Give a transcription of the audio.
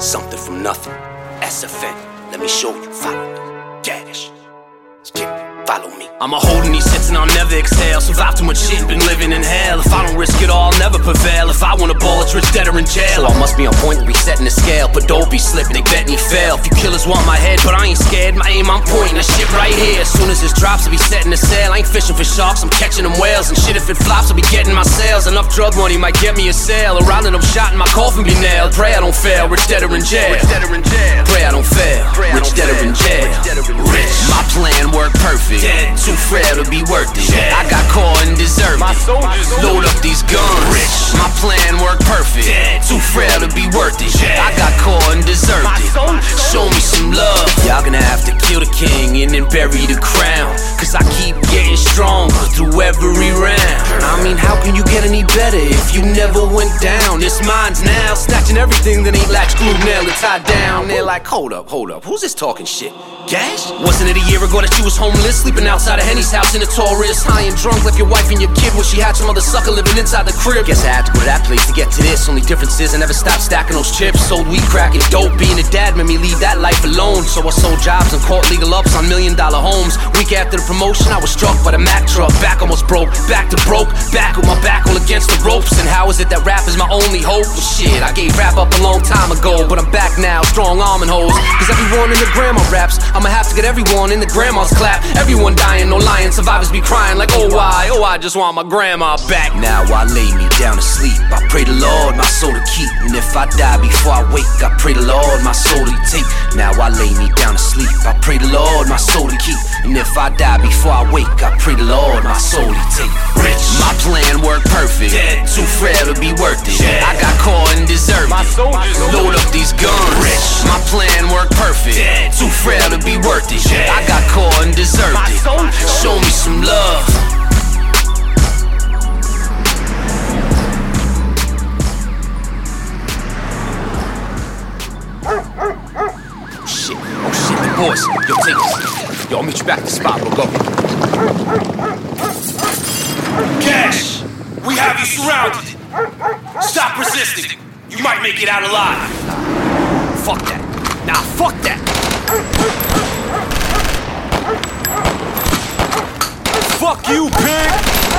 Something from nothing. SFN. Let me show you. Follow me. Dash. Let's get it. Follow me. I'm a holding these hits and I'll never exhale. Survive too much shit, been living in hell. If I don't risk it all, I'll never prevail. If I want a ball, it's rich, dead or in jail. So I must be on point to be setting the scale. But don't be slipping, they bet me fail. Few killers want my head, but I ain't scared. My aim, I'm pointing that shit right here. As soon as this drops, I'll be setting the sail. I ain't fishing for sharks, I'm catching them whales. And shit, if it flops, I'll be getting my sales. Enough drug money might get me a sale. A round and I'm shot and my coffin be nailed. Pray I don't fail, rich, dead or in jail. Pray I don't fail, rich, dead or in jail. Rich, my plan worked perfect. Dead, too frail to be worth it. I got caught and deserved it. Load up these guns. Rich, my plan worked perfect. Dead, too frail to be worth it. I got caught and deserved it. Show me some love. Y'all gonna have to kill the king and then bury the crown. Cause I keep getting stronger through every round. I mean, how can you get any better if you never went down? This mine's now, snatching everything that ain't latched, glued, nailed, and tied down. They're like, hold up, who's this talking shit? Gash? Wasn't it a year ago that you was homeless, sleeping outside of Henny's house in a Taurus, high and drunk, left your wife and your kid when she had some other sucker living inside the crib? Guess I had to go to that place to get to this. Only difference is I never stopped stacking those chips. Sold weed, cracking dope. Being a dad made me leave that life alone. So I sold jobs and caught legal ups on $1 million homes. Week after the promotion, I was struck by the Mack truck. Back almost broke, back to broke. Back with my back all against the ropes. And how is it that rap is my only hope? Well, shit, I gave rap up a long time ago, but I'm back now, strong arm and hoes. Cause everyone in the grandma raps, I'ma have to get everyone in the grandma's clap. Everyone dying, no lying, survivors be crying like, oh I just want my grandma back. Now I lay me down to sleep, I pray the Lord my soul to keep. And if I die before I wake, I pray the Lord my soul to take. Now I lay me down to sleep, I pray the Lord my soul to keep. And if I die before I wake, I pray the Lord my soul to take. Rich, my plan worked perfect. Dead, too frail to be worth it. I got caught and deserved it. Load up these guns. Rich, my plan worked perfect. Dead, too frail to be worth it. I got caught and deserved it. Show me some love. Oh shit, the boys. Yo, take this. Yo, I'll meet you back at the spot, bro. Go. Cash, we have you surrounded. Stop resisting. You might make it out alive. Fuck that. Nah, fuck that. Fuck you, pig.